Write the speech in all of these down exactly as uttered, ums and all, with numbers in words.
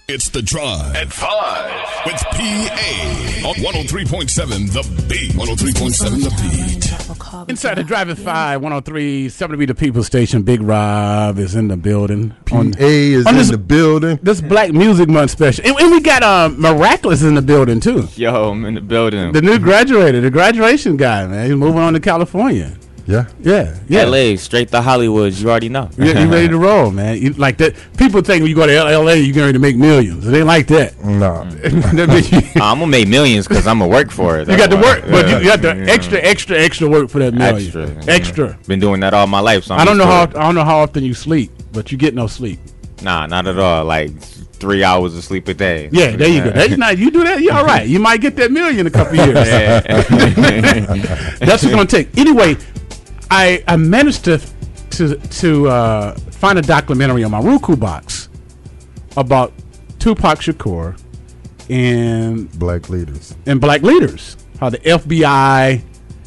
It's The Drive at five with P A on one oh three point seven The Beat. one oh three point seven The Beat. Inside The Drive at five, one oh three, seven to be the People's Station. Big Rob is in the building. P A is in this, the building. This Black Music Month special. And, and we got um, Miraculous in the building, too. Yo, I'm in the building. The new graduated, the graduation guy, man. He's moving on to California. Yeah, yeah, yeah. L A, straight to Hollywood. You already know. Yeah, you ready to roll, man? You, like that. People think when you go to L A, you're going to make millions. It ain't like that. No, I'm gonna make millions because I'm gonna work for it. You got to work, yeah. but you, you got the yeah. extra, extra, extra work for that million. Extra, extra. Yeah. Been doing that all my life. So I'm I don't know how. I don't know how often you sleep, but you get no sleep. Nah, not at all. Like three hours of sleep a day. Yeah, there you go. That's not. You do that, you're all right. You might get that million in a couple years. That's what it's gonna take. Anyway. I, I managed to to to uh, find a documentary on my Roku box about Tupac Shakur and black leaders and black leaders. How the F B I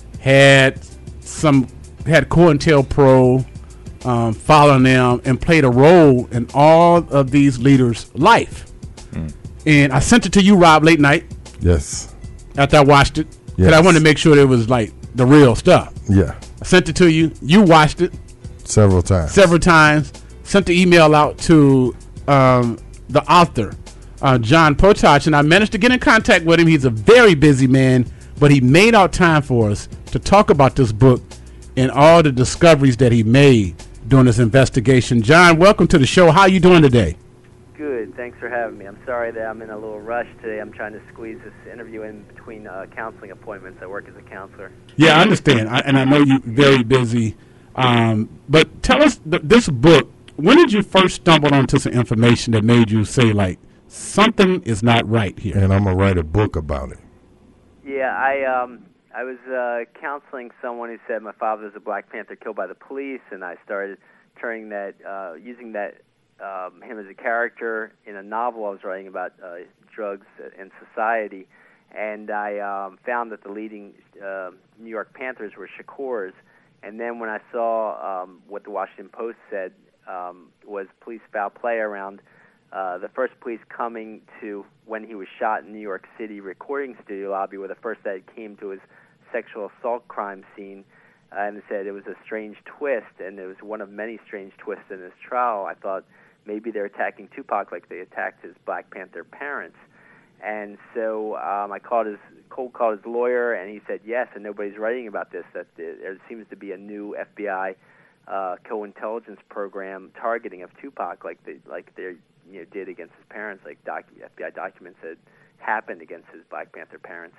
had some had COINTELPRO um, following them and played a role in all of these leaders' life. Mm. And I sent it to you, Rob, late night. Yes. After I watched it, because yes. I wanted to make sure it was like the real stuff. Yeah. I sent it to you. You watched it several times. Several times. Sent the email out to um, the author, uh, John Potach, and I managed to get in contact with him. He's a very busy man, but he made out time for us to talk about this book and all the discoveries that he made during this investigation. John, welcome to the show. How are you doing today? Good. Thanks for having me. I'm sorry that I'm in a little rush today. I'm trying to squeeze this interview in between uh, counseling appointments. I work as a counselor. Yeah, I understand, I, and I know you're very busy. Um, but tell us, th- this book, when did you first stumble onto some information that made you say, like, something is not right here? And I'm going to write a book about it. Yeah, I um, I was uh, counseling someone who said my father was a Black Panther killed by the police, and I started turning that, uh, using that, Um, him as a character in a novel I was writing about uh, drugs and society, and I um, found that the leading uh, New York Panthers were Shakurs. And then when I saw um, what the Washington Post said um, was police foul play around uh, the first police coming to when he was shot in New York City recording studio lobby, were the first that came to his sexual assault crime scene. Uh, and said it was a strange twist, and it was one of many strange twists in this trial. I thought maybe they're attacking Tupac like they attacked his Black Panther parents. And so um, I called his, cold called his lawyer, and he said yes, and nobody's writing about this, that there seems to be a new F B I uh, co-intelligence program targeting of Tupac like they, like they you know, did against his parents, like doc- F B I documents had happened against his Black Panther parents.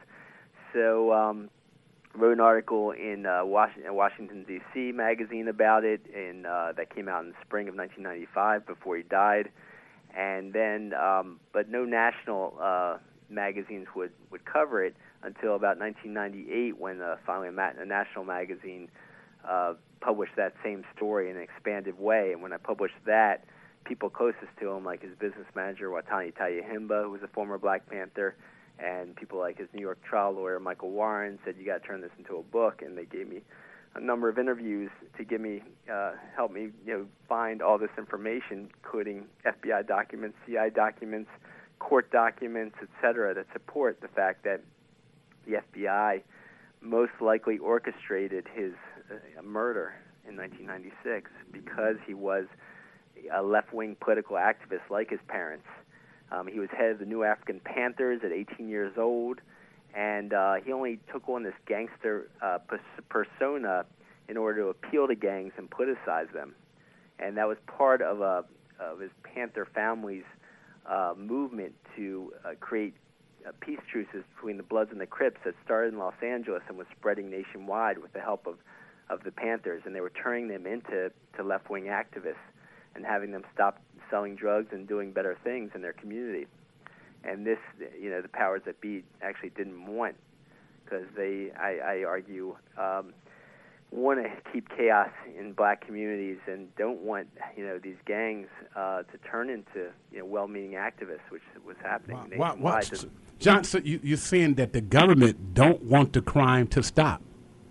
So um, wrote an article in uh, Washington, Washington D C magazine about it, and uh, that came out in the spring of nineteen ninety-five before he died. And then, um, but no national uh, magazines would, would cover it until about nineteen ninety-eight, when uh, finally a, ma- a national magazine uh, published that same story in an expanded way. And when I published that, people closest to him, like his business manager Watani Tayahimba, who was a former Black Panther, and people like his New York trial lawyer, Michael Warren, said, you got to turn this into a book. And they gave me a number of interviews to give me, uh, help me, you know, find all this information, including F B I documents, C I documents, court documents, et cetera, that support the fact that the F B I most likely orchestrated his uh, murder in nineteen ninety-six because he was a left-wing political activist like his parents. Um, he was head of the New African Panthers at eighteen years old, and uh, he only took on this gangster uh, persona in order to appeal to gangs and politicize them. And that was part of, a, of his Panther family's uh, movement to uh, create uh, peace truces between the Bloods and the Crips that started in Los Angeles and was spreading nationwide with the help of, of the Panthers. And they were turning them into to left-wing activists and having them stop selling drugs and doing better things in their community. And this, you know, the powers that be actually didn't want, because they, I, I argue, um, want to keep chaos in black communities and don't want, you know, these gangs uh, to turn into, you know, well-meaning activists, which was happening. Wow, wow, wow. John, so you, you're saying that the government don't want the crime to stop?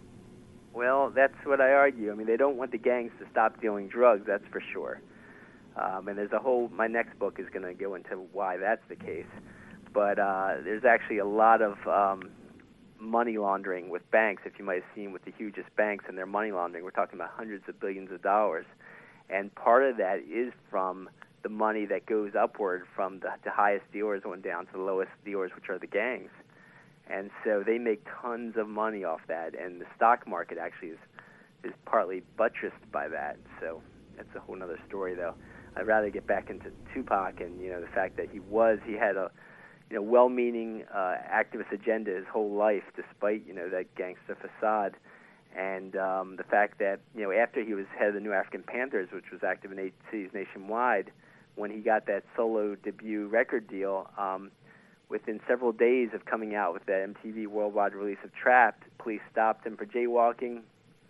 Well, that's what I argue. I mean, they don't want the gangs to stop dealing drugs, that's for sure. Um, and there's a whole, my next book is going to go into why that's the case. But uh, there's actually a lot of um, money laundering with banks, if you might have seen with the hugest banks and their money laundering. We're talking about hundreds of billions of dollars. And part of that is from the money that goes upward from the, the highest dealers on down to the lowest dealers, which are the gangs. And so they make tons of money off that. And the stock market actually is, is partly buttressed by that. So that's a whole other story, though. I'd rather get back into Tupac and, you know, the fact that he was, he had a, you know, well-meaning uh, activist agenda his whole life, despite, you know, that gangster facade. And um, the fact that, you know, after he was head of the New African Panthers, which was active in eight cities nationwide, when he got that solo debut record deal, um, within several days of coming out with the M T V worldwide release of Trapped, police stopped him for jaywalking,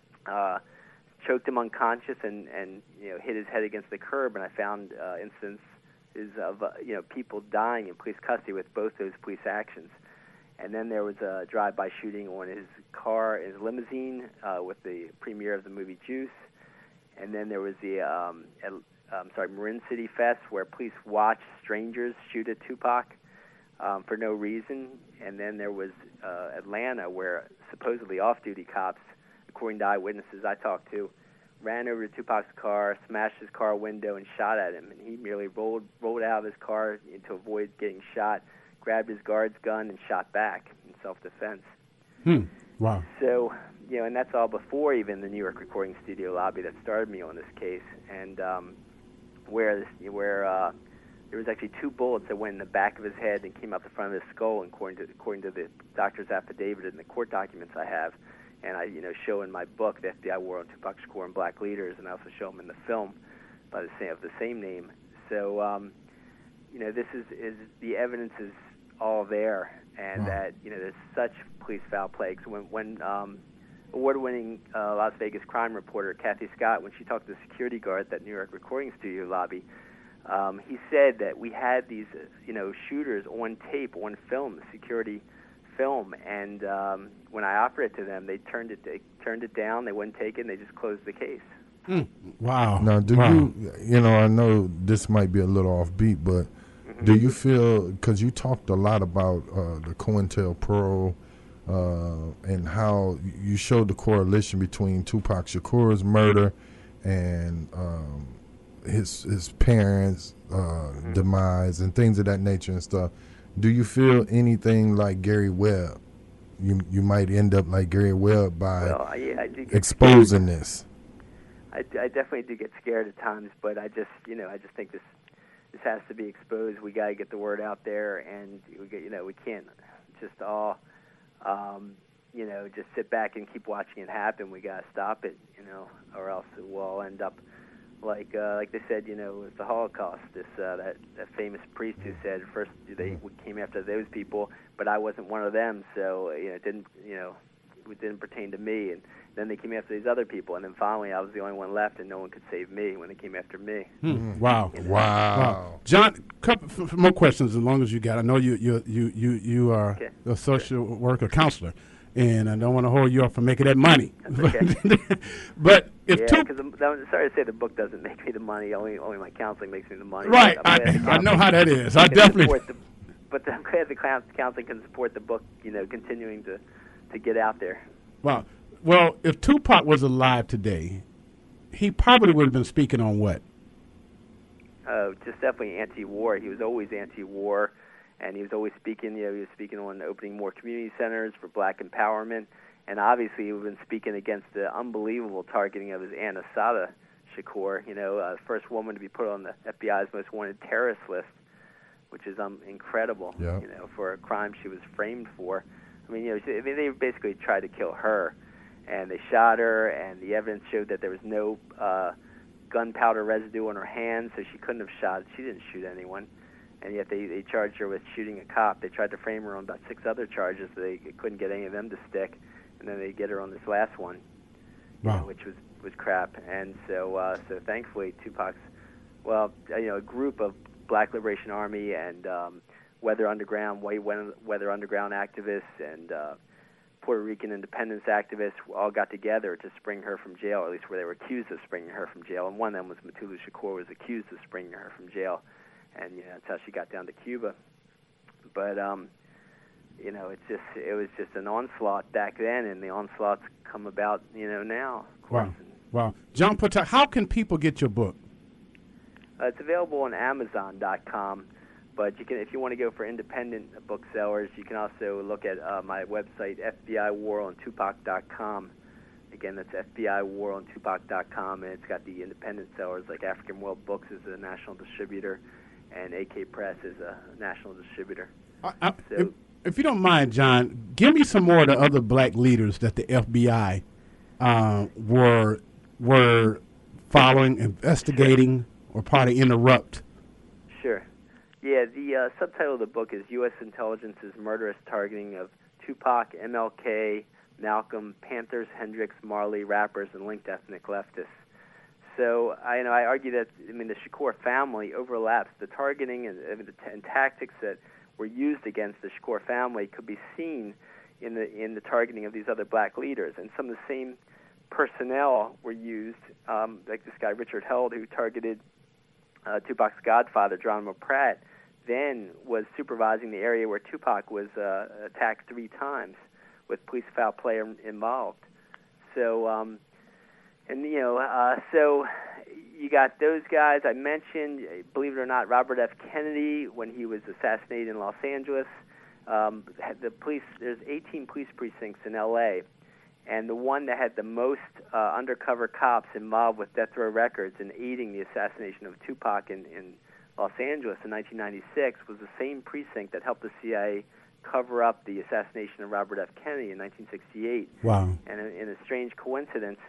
uh, choked him unconscious, and, and you know hit his head against the curb. And I found uh, instances of uh, you know people dying in police custody with both those police actions. And then there was a drive-by shooting on his car, his limousine, uh, with the premiere of the movie Juice. And then there was the um, um, sorry Marin City Fest, where police watched strangers shoot at Tupac um, for no reason. And then there was uh, Atlanta, where supposedly off-duty cops, according to eyewitnesses I talked to, ran over to Tupac's car, smashed his car window, and shot at him. And he merely rolled rolled out of his car to avoid getting shot, grabbed his guard's gun, and shot back in self-defense. Hmm. Wow. So, you know, and that's all before even the New York recording studio lobby that started me on this case, and um, where this, where uh, there was actually two bullets that went in the back of his head and came out the front of his skull, according to according to the doctor's affidavit and the court documents I have. And I, you know, show in my book the F B I war on Tupac Shakur and Black Leaders, and I also show them in the film by the same of the same name. So, um, you know, this is, is the evidence is all there, and wow. that you know there's such police foul play. So when when um, award-winning uh, Las Vegas crime reporter Kathy Scott, when she talked to the security guard at that New York recording studio lobby, um, he said that we had these, uh, you know, shooters on tape, on film, security film, and um, when I offered it to them, they turned it they turned it down. They wouldn't take it. And they just closed the case. Mm. Wow. Now, do wow. you, you know, I know this might be a little offbeat, but mm-hmm. do you feel, because you talked a lot about uh, the COINTELPRO uh, and how you showed the correlation between Tupac Shakur's murder and um, his his parents' uh, mm-hmm. demise and things of that nature and stuff. Do you feel anything like Gary Webb? You you might end up like Gary Webb by well, yeah, I do get exposing scared. this. I, I definitely do get scared at times, but I just you know I just think this this has to be exposed. We got to get the word out there, and we get you know we can't just all um, you know just sit back and keep watching it happen. We got to stop it, you know, or else it will end up like uh, like they said, you know, with the Holocaust. This uh, that that famous priest who said first they came after those people, but I wasn't one of them, so you know it didn't you know it didn't pertain to me. And then they came after these other people, and then finally I was the only one left, and no one could save me when they came after me. Hmm. Wow. You know? Wow. Wow. John, couple f- more questions as long as you got. I know you you you you you are Okay. a social worker counselor, and I don't want to hold you up for making that money. Okay. But if yeah, two, because I'm sorry to say the book doesn't make me the money. Only only my counseling makes me the money. right, But I'm glad the I, I know how that is. I can definitely. support the, but I'm glad the clowns- counseling can support the book. You know, continuing to to get out there. Wow. Well, if Tupac was alive today, he probably would have been speaking on what? Uh, just definitely anti-war. He was always anti-war, and he was always speaking. You know, he was speaking on opening more community centers for black empowerment, and obviously he was been speaking against the unbelievable targeting of his aunt Assata Shakur. You know, uh, first woman to be put on the F B I's most wanted terrorist list, which is um, incredible. Yeah. You know, for a crime she was framed for. I mean, you know, she, I mean, they basically tried to kill her, and they shot her, and the evidence showed that there was no uh, gunpowder residue on her hands, so she couldn't have shot. She didn't shoot anyone, and yet they, they charged her with shooting a cop. They tried to frame her on about six other charges, but they couldn't get any of them to stick, and then they get her on this last one, you Wow. know, which was, was crap. And so, uh, so thankfully, Tupac's, well, you know, a group of Black Liberation Army and um, Weather Underground, White Weather Underground activists, and uh, Puerto Rican independence activists all got together to spring her from jail, or at least where they were accused of springing her from jail. And one of them was Mutulu Shakur, was accused of springing her from jail, and you know, that's how she got down to Cuba. But um, you know, it's just it was just an onslaught back then, and the onslaughts come about, you know, now. Of course. Wow, wow. John Potocki, how can people get your book? Uh, it's available on Amazon dot com. But you can, if you want to go for independent booksellers, you can also look at uh, my website, F B I War on Tupac dot com. Again, that's F B I War on Tupac dot com, and it's got the independent sellers like African World Books is a national distributor, and A K Press is a national distributor. I, I, so, if, if you don't mind, John, give me some more of the other black leaders that the F B I uh, were were following, investigating, or probably interrupt. Sure. Yeah, the uh, subtitle of the book is U S Intelligence's Murderous Targeting of Tupac, M L K, Malcolm, Panthers, Hendrix, Marley, rappers, and linked ethnic leftists. So I, you know, I argue that, I mean, the Shakur family overlaps. The targeting and, and, the t- and tactics that were used against the Shakur family could be seen in the in the targeting of these other black leaders. And some of the same personnel were used, um, like this guy Richard Held, who targeted uh, Tupac's godfather, Geronimo Pratt, then was supervising the area where Tupac was uh, attacked three times with police foul play involved. So, um, and you know, uh, so you got those guys I mentioned. Believe it or not, Robert F. Kennedy, when he was assassinated in Los Angeles, um, had the police. There's eighteen police precincts in L A, and the one that had the most uh, undercover cops involved with Death Row Records in aiding the assassination of Tupac in, in Los Angeles in nineteen ninety-six was the same precinct that helped the C I A cover up the assassination of Robert F. Kennedy in nineteen sixty-eight. Wow. And in, in a strange coincidence,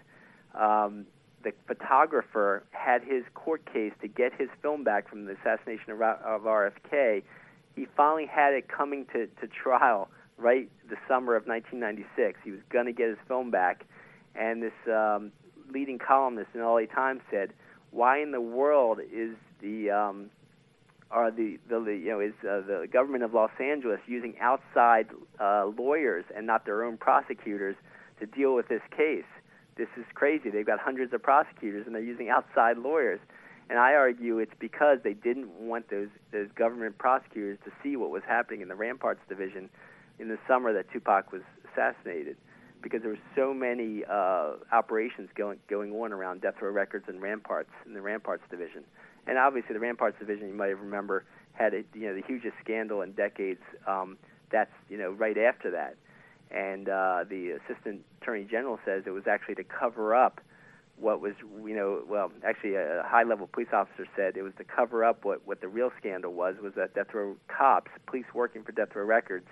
um, the photographer had his court case to get his film back from the assassination of, of R F K. He finally had it coming to, to trial right the summer of nineteen ninety-six. He was going to get his film back. And this um, leading columnist in L A Times said, why in the world is the... Um, Are the, the, the you know is uh, the government of Los Angeles using outside uh, lawyers and not their own prosecutors to deal with this case? This is crazy. They've got hundreds of prosecutors and they're using outside lawyers. And I argue it's because they didn't want those those government prosecutors to see what was happening in the Ramparts division in the summer that Tupac was assassinated, because there were so many uh, operations going going on around Death Row Records and Ramparts in the Ramparts division. And obviously, the Ramparts division, you might remember, had a, you know the hugest scandal in decades. Um, that's you know right after that, and uh, the assistant attorney general says it was actually to cover up what was you know well actually a high-level police officer said it was to cover up what, what the real scandal was was that Death Row cops, police working for Death Row Records,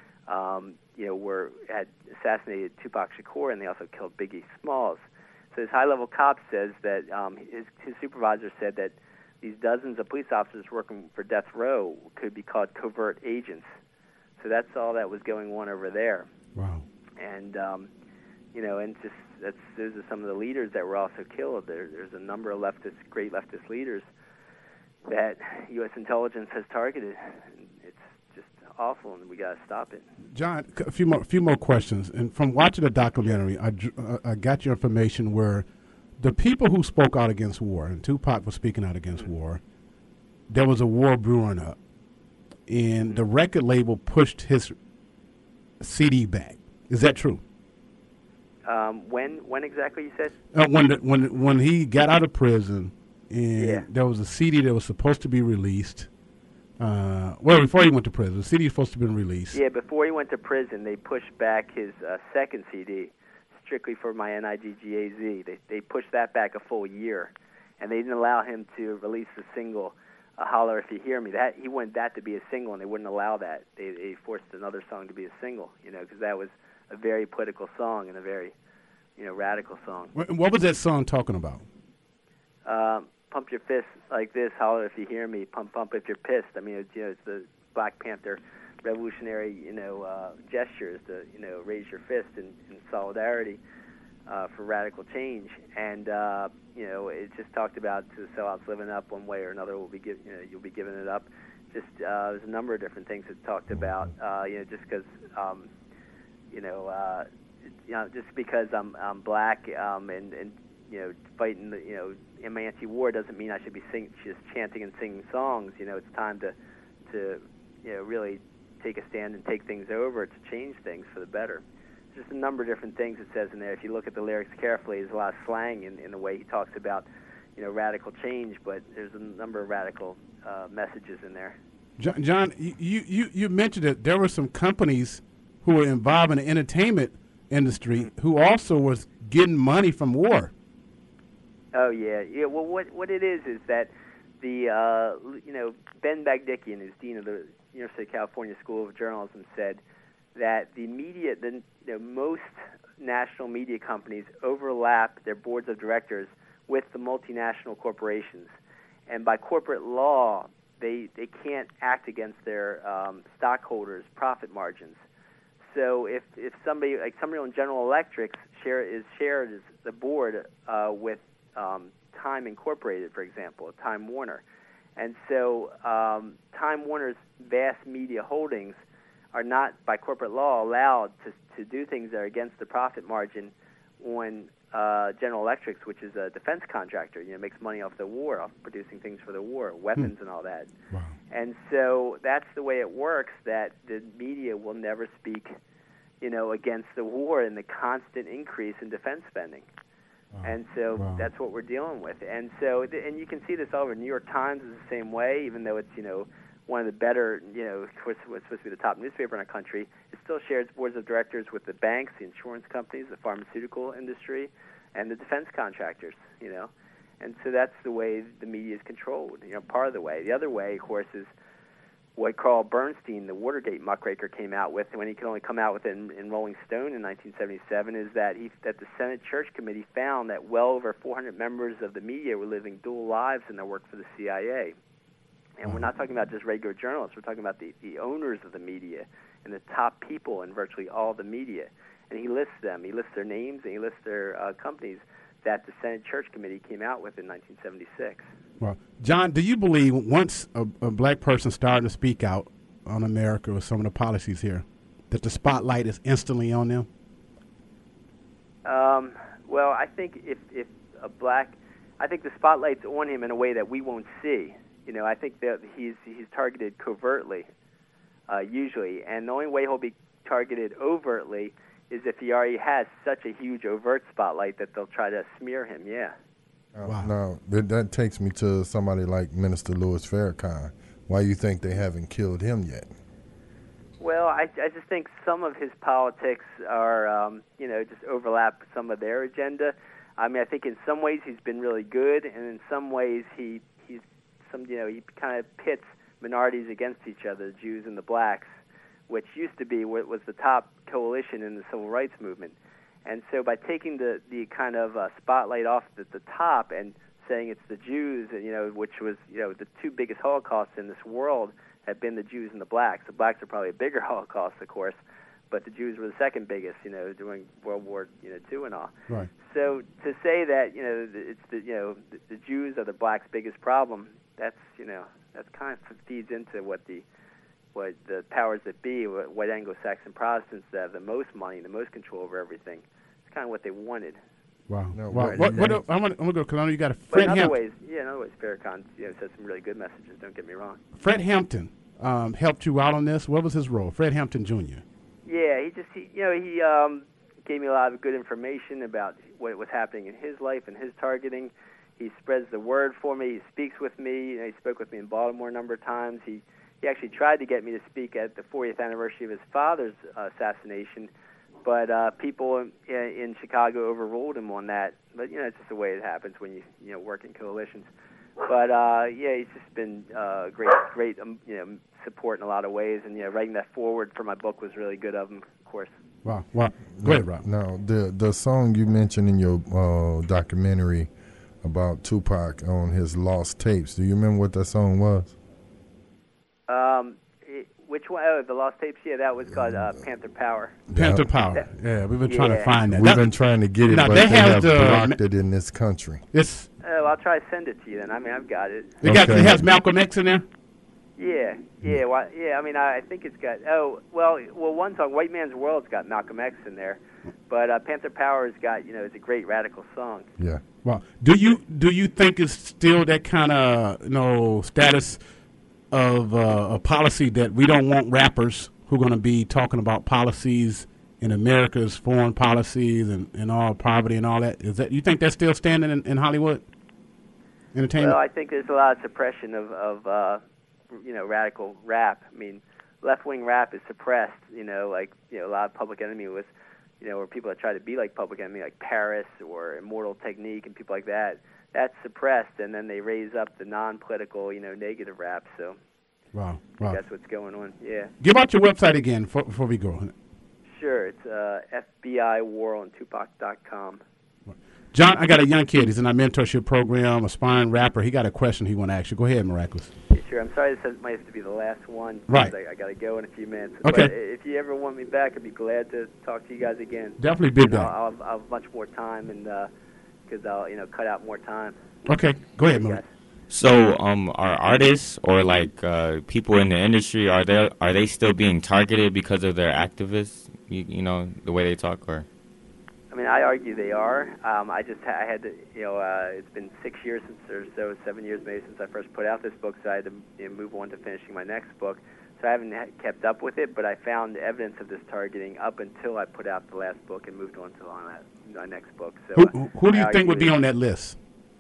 um, you know were had assassinated Tupac Shakur, and they also killed Biggie Smalls. So this high-level cop says that um, his his supervisor said that these dozens of police officers working for Death Row could be called covert agents. So that's all that was going on over there. Wow. And, um, you know, and just that's those are some of the leaders that were also killed. There, there's a number of leftist, great leftist leaders that U S intelligence has targeted. It's just awful, and we got to stop it. John, a few more, few more questions. And from watching the documentary, I, I got your information where the people who spoke out against war, and Tupac was speaking out against war, there was a war brewing up, and the record label pushed his C D back. Is that true? Um, when when exactly you said? Uh, when the, when when he got out of prison, and Yeah. there was a C D that was supposed to be released. Uh, well, before he went to prison, the C D was supposed to be released. Yeah, before he went to prison, they pushed back his uh, second C D. Strictly for my N I G G A Z. They they pushed that back a full year, and they didn't allow him to release the single uh, "Holler If You Hear Me." That he wanted that to be a single, and they wouldn't allow that. They they forced another song to be a single, you know, because that was a very political song and a very, you know, radical song. What was that song talking about? Um, pump your fist like this, holler if you hear me. Pump pump if you're pissed. I mean, it's, you know, it's the Black Panther revolutionary, you know, uh, gestures to, you know, raise your fist in, in solidarity uh, for radical change. And, uh, you know, it just talked about to the sellouts living up one way or another. Will be give, you know, you'll be giving it up. Just uh, there's a number of different things it talked about. Uh, you know, just because, um, you know, uh, you know, just because I'm I'm black um, and and you know fighting the you know in my anti-war doesn't mean I should be sing, just chanting and singing songs. You know, it's time to to you know really take a stand and take things over to change things for the better. Just a number of different things it says in there. If you look at the lyrics carefully, there's a lot of slang in, in the way he talks about, you know, radical change, but there's a number of radical uh, messages in there. John, John you, you, you mentioned that there were some companies who were involved in the entertainment industry who also was getting money from war. Oh, yeah. Yeah. Well, what, what it is is that the, uh, you know, Ben Bagdikian, who's dean of the University of California School of Journalism, said that the media, the you know, most national media companies overlap their boards of directors with the multinational corporations, and by corporate law, they they can't act against their um, stockholders' profit margins. So if if somebody like somebody on General Electric share is shared as the board uh, with um, Time Incorporated, for example, Time Warner, and so um, Time Warner's vast media holdings are not, by corporate law, allowed to to do things that are against the profit margin on uh, General Electric, which is a defense contractor. You know, makes money off the war, off producing things for the war, weapons hmm. and all that. Wow. And so that's the way it works. That the media will never speak, you know, against the war and the constant increase in defense spending. Wow. And so Wow. that's what we're dealing with. And so, and you can see this all over. New York Times is the same way, even though it's, you know, one of the better, you know, what's supposed to be the top newspaper in our country. It still shares boards of directors with the banks, the insurance companies, the pharmaceutical industry, and the defense contractors, you know. And so that's the way the media is controlled, you know, part of the way. The other way, of course, is what Carl Bernstein, the Watergate muckraker, came out with when he could only come out with it in, in Rolling Stone in nineteen seventy-seven, is that he that the Senate Church Committee found that well over four hundred members of the media were living dual lives in their work for the C I A. And we're not talking about just regular journalists. We're talking about the, the owners of the media and the top people in virtually all the media. And he lists them. He lists their names and he lists their uh, companies that the Senate Church Committee came out with in nineteen seventy-six. Well, John, do you believe once a, a black person starting to speak out on America or some of the policies here, that the spotlight is instantly on them? Um, well, I think if, if a black, I think the spotlight's on him in a way that we won't see. You know, I think that he's he's targeted covertly, uh, usually, and the only way he'll be targeted overtly is if he already has such a huge overt spotlight that they'll try to smear him. Yeah. Uh, Wow. Now that, that takes me to somebody like Minister Louis Farrakhan. Why you think they haven't killed him yet? Well, I, I just think some of his politics are, um, you know, just overlap some of their agenda. I mean, I think in some ways he's been really good, and in some ways he he's some, you know, he kind of pits minorities against each other, the Jews and the blacks, which used to be what was the top coalition in the civil rights movement. And so by taking the, the kind of uh, spotlight off at the top and saying it's the Jews, you know, which was, you know, the two biggest Holocausts in this world have been the Jews and the blacks. The blacks are probably a bigger Holocaust, of course, but the Jews were the second biggest, you know, during World War, you know, Two and all. Right. So to say that, you know, it's the, you know, the, the Jews are the blacks' biggest problem, that's, you know, that kind of feeds into what the what the powers that be, what white Anglo-Saxon Protestants that have the most money, the most control over everything. It's kind of what they wanted. Wow. No, wow. right. What, what, what, I'm going to go, because I know you got a But Fred in other Hampton. ways, yeah, in other ways, Farrakhan, you know, said some really good messages. Don't get me wrong. Fred Hampton um, helped you out on this. What was his role? Fred Hampton Junior Yeah, he just, he, you know, he um, gave me a lot of good information about what was happening in his life and his targeting. He spreads the word for me. He speaks with me. You know, he spoke with me in Baltimore a number of times. He he actually tried to get me to speak at the fortieth anniversary of his father's uh, assassination, but uh, people in, in Chicago overruled him on that. But you know, it's just the way it happens when you you know work in coalitions. But uh, yeah, he's just been uh, great, great, um, you know, support in a lot of ways. And you know, writing that forward for my book was really good of him, of course. Wow. Wow. Go ahead, Rob. Now, the the song you mentioned in your uh, documentary about Tupac on his lost tapes. Do you remember what that song was? Um, it, which one? Oh, the Lost Tapes. Yeah, that was called uh, Panther Power. Panther Yeah. Power. Yeah, we've been trying to Yeah. find that. We've That- been trying to get it, Now, but they they have have the- blocked it in this country. It's Oh, I'll try to send it to you then. I mean, I've got it. it, got, Okay. it has Malcolm X in there. Yeah, yeah, well, yeah. I mean, I, I think it's got. Oh, well, well, one song, "White Man's World's got Malcolm X in there, but uh, "Panther Power's got, you know, it's a great radical song. Yeah. Well, do you do you think it's still that kind of you know status of uh, a policy that we don't want rappers who are going to be talking about policies in America's foreign policies and, and all poverty and all that? Is that you think that's still standing in, in Hollywood entertainment? Well, I think there's a lot of suppression of, of uh, you know, radical rap. I mean, left-wing rap is suppressed. You know, like you know, a lot of Public Enemy was, you know, or people that try to be like Public Enemy, like Paris or Immortal Technique and people like that. That's suppressed, and then they raise up the non-political, you know, negative rap. So, wow, I wow. think that's what's going on. Yeah. Give out your website again before, before we go. Sure, it's uh, F B I War on Tupac dot com. John, I got a young kid. He's in our mentorship program, aspiring rapper. He got a question he want to ask you. Go ahead, Miraculous. Yeah, sure. I'm sorry this might have to be the last one. Right. I, I got to go in a few minutes. Okay. But if you ever want me back, I'd be glad to talk to you guys again. Definitely be You know, back. I'll, have, I'll have much more time, and because I'll you know cut out more time. Okay, go ahead, Yes. Miraculous. So, um, are artists or like uh, people in the industry are they are they still being targeted because of their activists? You, you know, the way they talk, or I mean, I argue they are. Um, I just ha- I had to, you know, uh, it's been six years since, or so, seven years maybe since I first put out this book, so I had to you know, move on to finishing my next book. So I haven't ha- kept up with it, but I found evidence of this targeting up until I put out the last book and moved on to my, my next book. So Who, uh, who do you I think would be argue on that list?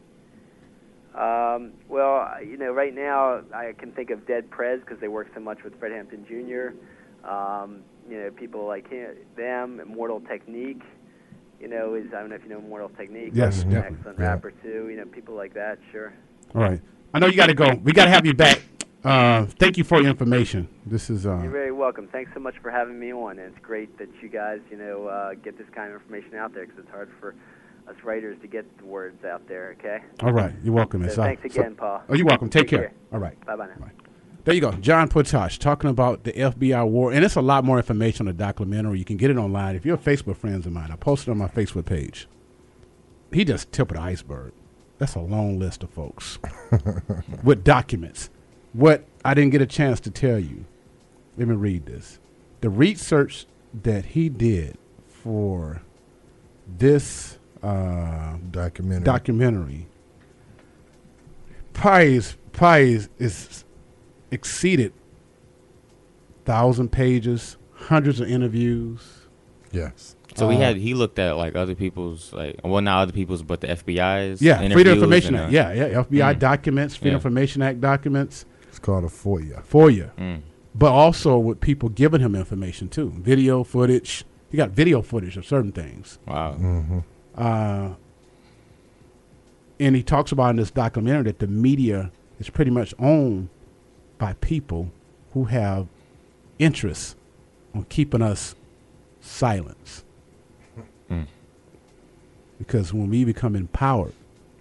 Um, well, you know, right now I can think of Dead Prez because they work so much with Fred Hampton Junior Um, you know, people like him, them, Immortal Technique. You know, is I don't know if you know Immortal Technique. Yes, He's an yeah. excellent Yeah. rapper too. You know, people like that. Sure. All right. I know you got to go. We got to have you back. Uh, thank you for your information. This is uh, You're very welcome. Thanks so much for having me on. And it's great that you guys, you know, uh, get this kind of information out there because it's hard for us writers to get the words out there. Okay. all right. You're welcome. So It's, uh, thanks again, Paul. Oh, you're welcome. Take, Take care. care. All right. Bye bye now. There you go. John Potash talking about the F B I war. And it's a lot more information on the documentary. You can get it online. If you're Facebook friends of mine, I posted it on my Facebook page. He just tip of the iceberg. That's a long list of folks with documents. What I didn't get a chance to tell you, let me read this. The research that he did for this uh, Documentary. documentary probably is, probably is, is exceeded thousand pages, hundreds of interviews. Yes. so he Uh, had he looked at like other people's like well not other people's but the F B I's Yeah, Freedom interviews Information and, Act. uh, Yeah, yeah, F B I Mm. documents, Freedom Yeah. Information Act documents It's called a FOIA. for you. Mm. But also with people giving him information too, video footage. He got video footage of certain things. Wow. Mm-hmm. Uh, and he talks about in this documentary that the media is pretty much owned by people who have interests on keeping us silent. Mm. Because when we become empowered,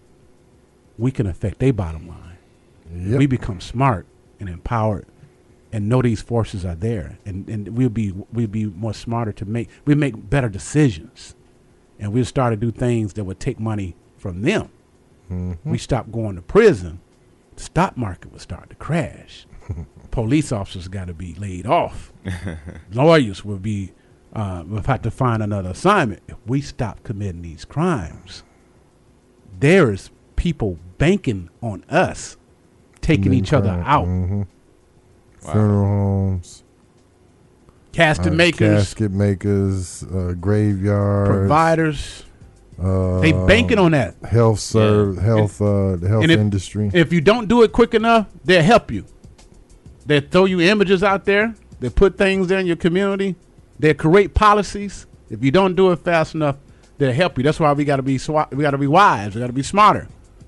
we can affect their bottom line. Yep. We become smart and empowered and know these forces are there, and, and we'll be we'll be more smarter to make we make better decisions, and we'll start to do things that would take money from them. Mm-hmm. We stop going to prison, the stock market will start to crash. Police officers got to be laid off. Lawyers will be uh, will have to find another assignment. If we stop committing these crimes, there is people banking on us, taking each other out. Mm-hmm. Wow. Funeral homes, Casket uh, makers, casket makers, uh, graveyards, providers, Uh, they banking on that. health serve, health, uh, the health and if- industry. If you don't do it quick enough, they'll help you. They'll throw you images out there. They put things there in your community. They'll create policies. If you don't do it fast enough, they'll help you. That's why we got to be swa- we got to be wise. We got to be smarter.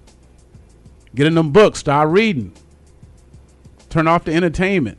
Get in them books. Start reading. Turn off the entertainment.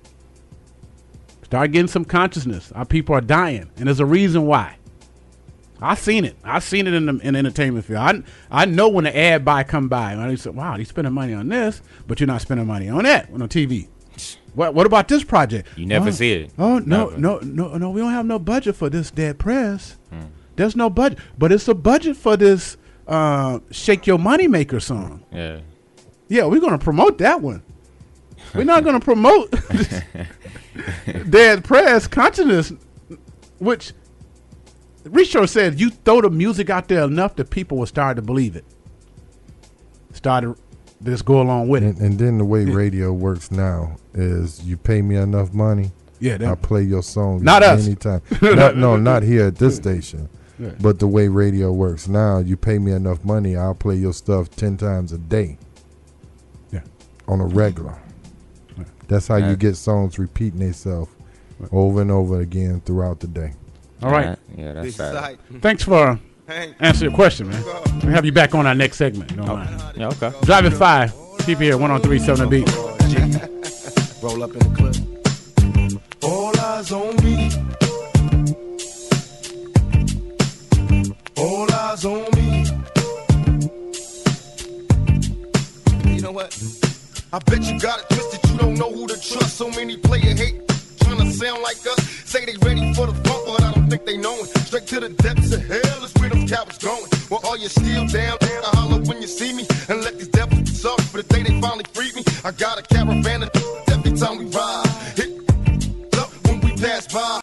Start getting some consciousness. Our people are dying, and there's a reason why. I seen it. I seen it in the in the entertainment field. I I know when the ad buy come by. And I said, "Wow, he's spending money on this, but you're not spending money on that on T V." What What about this project? You never oh, see it. Oh no, Never. no, no, no. We don't have no budget for this Dead Press. There's no budget, but it's a budget for this uh, "Shake Your Money Maker" song. Yeah. Yeah, we're gonna promote that one. We're not going to promote dead press consciousness, which research says you throw the music out there enough that people will start to believe it. Started just go along with and, it. And then the way radio works now is you pay me enough money, Yeah, I play your song Not us. anytime. not, no, not here at this station. Yeah. But the way radio works now, you pay me enough money, I'll play your stuff ten times a day. Yeah. On a regular. That's how Yeah. you get songs repeating themselves over and over again throughout the day. All right. Yeah, that's sad. Thanks for answering your question, man. We'll have you back on our next segment. You don't Oh, mind. yeah, okay. Drive it five. Keep it here. one oh three point seven The Beat. Roll up in the club. All eyes on me. All eyes on me. You know what? I bet you got it twisted. You don't know who to trust. So many player hate trying to sound like us. Say they ready for the funk, but I don't think they know it. Straight to the depths of hell is where them cowards going. Well, are you still down? I holler when you see me and let these devils be sorry for the day they finally freed me. I got a caravan of every time we ride. Hit up when we pass by.